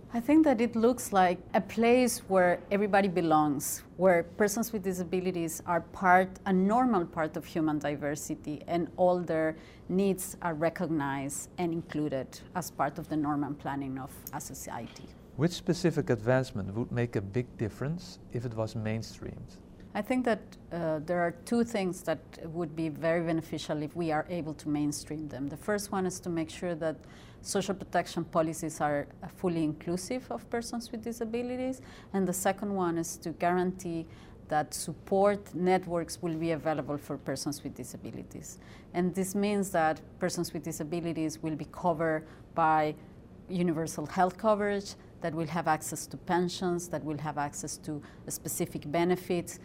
I think that it looks like a place where everybody belongs, where persons with disabilities are a normal part of human diversity, and all their needs are recognized and included as part of the normal planning of a society. Which specific advancement would make a big difference if it was mainstreamed? I think that there are two things that would be very beneficial if we are able to mainstream them. The first one is to make sure that social protection policies are fully inclusive of persons with disabilities, and the second one is to guarantee that support networks will be available for persons with disabilities. And this means that persons with disabilities will be covered by universal health coverage, that will have access to pensions, that will have access to specific benefits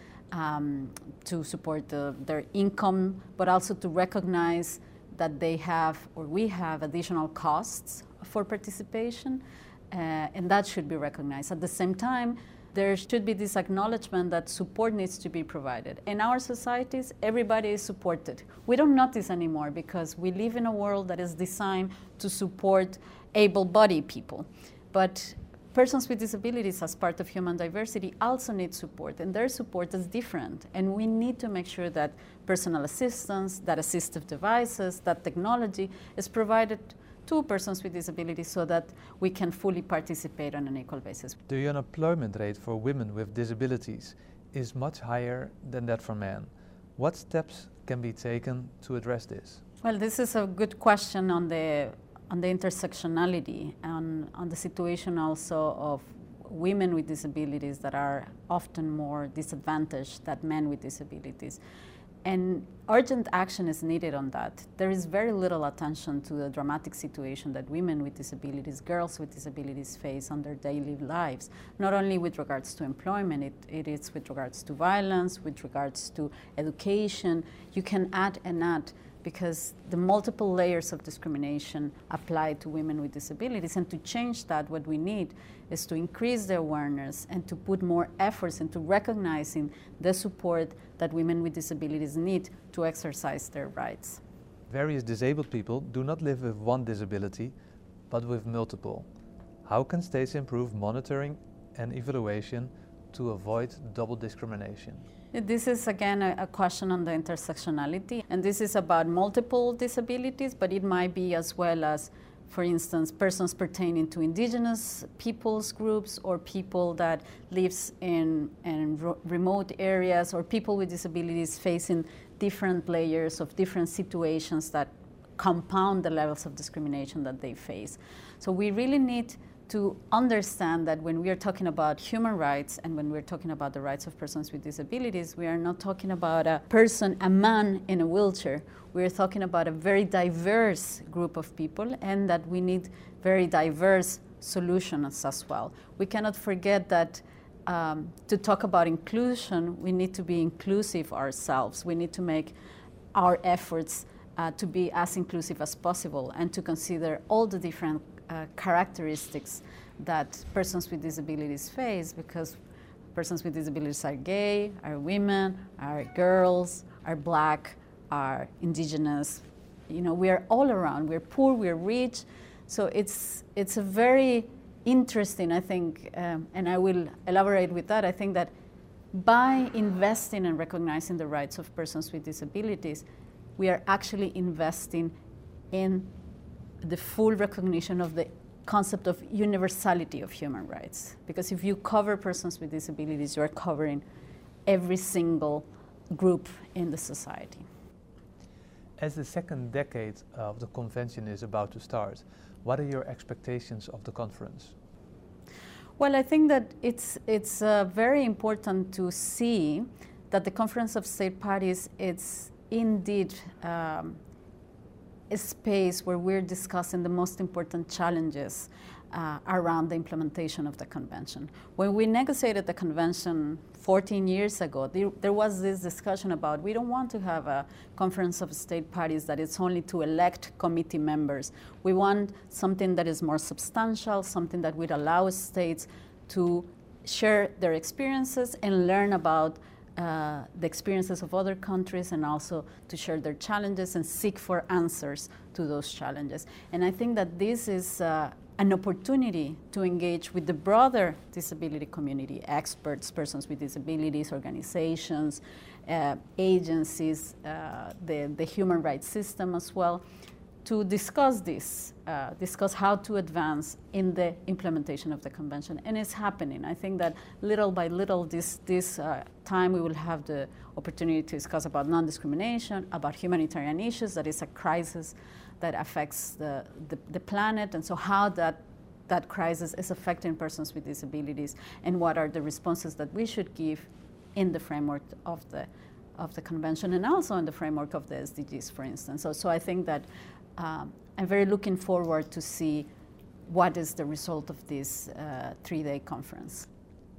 to support their income, but also to recognize that they have, or we have, additional costs for participation, and that should be recognized. At the same time, there should be this acknowledgement that support needs to be provided. In our societies, everybody is supported. We don't notice anymore because we live in a world that is designed to support able-bodied people. But persons with disabilities as part of human diversity also need support, and their support is different. And we need to make sure that personal assistance, that assistive devices, that technology is provided to persons with disabilities so that we can fully participate on an equal basis. The unemployment rate for women with disabilities is much higher than that for men. What steps can be taken to address this? Well, this is a good question on the intersectionality and on the situation also of women with disabilities that are often more disadvantaged than men with disabilities. And urgent action is needed on that. There is very little attention to the dramatic situation that women with disabilities, girls with disabilities face on their daily lives, not only with regards to employment, it is with regards to violence, with regards to education. You can add and add, because the multiple layers of discrimination apply to women with disabilities. And to change that, what we need is to increase the awareness and to put more efforts into recognizing the support that women with disabilities need to exercise their rights. Various disabled people do not live with one disability, but with multiple. How can states improve monitoring and evaluation to avoid double discrimination? This is again a question on the intersectionality, and this is about multiple disabilities, but it might be as well as, for instance, persons pertaining to indigenous peoples groups, or people that lives in remote areas, or people with disabilities facing different layers of different situations that compound the levels of discrimination that they face. So we really need to understand that when we are talking about human rights and when we're talking about the rights of persons with disabilities, we are not talking about a person, a man in a wheelchair. We're talking about a very diverse group of people, and that we need very diverse solutions as well. We cannot forget that to talk about inclusion, we need to be inclusive ourselves. We need to make our efforts to be as inclusive as possible and to consider all the different characteristics that persons with disabilities face, because persons with disabilities are gay, are women, are girls, are black, are indigenous. You know, we are all around. We're poor, we're rich. So it's a very interesting, I think, and I will elaborate with that. I think that by investing and recognizing the rights of persons with disabilities, we are actually investing in the full recognition of the concept of universality of human rights. Because if you cover persons with disabilities, you are covering every single group in the society. As the second decade of the convention is about to start, what are your expectations of the conference? Well, I think that it's very important to see that the Conference of State Parties, it's indeed a space where we're discussing the most important challenges around the implementation of the convention. When we negotiated the convention 14 years ago, there was this discussion about we don't want to have a Conference of State Parties that is only to elect committee members. We want something that is more substantial, something that would allow states to share their experiences and learn about the experiences of other countries, and also to share their challenges and seek for answers to those challenges. And I think that this is an opportunity to engage with the broader disability community, experts, persons with disabilities, organizations, agencies, the human rights system as well, to discuss this, discuss how to advance in the implementation of the convention. And it's happening. I think that little by little this time we will have the opportunity to discuss about non-discrimination, about humanitarian issues, that is a crisis that affects the planet, and so how that crisis is affecting persons with disabilities, and what are the responses that we should give in the framework of the convention, and also in the framework of the SDGs, for instance. So I think that I'm very looking forward to see what is the result of this 3-day conference.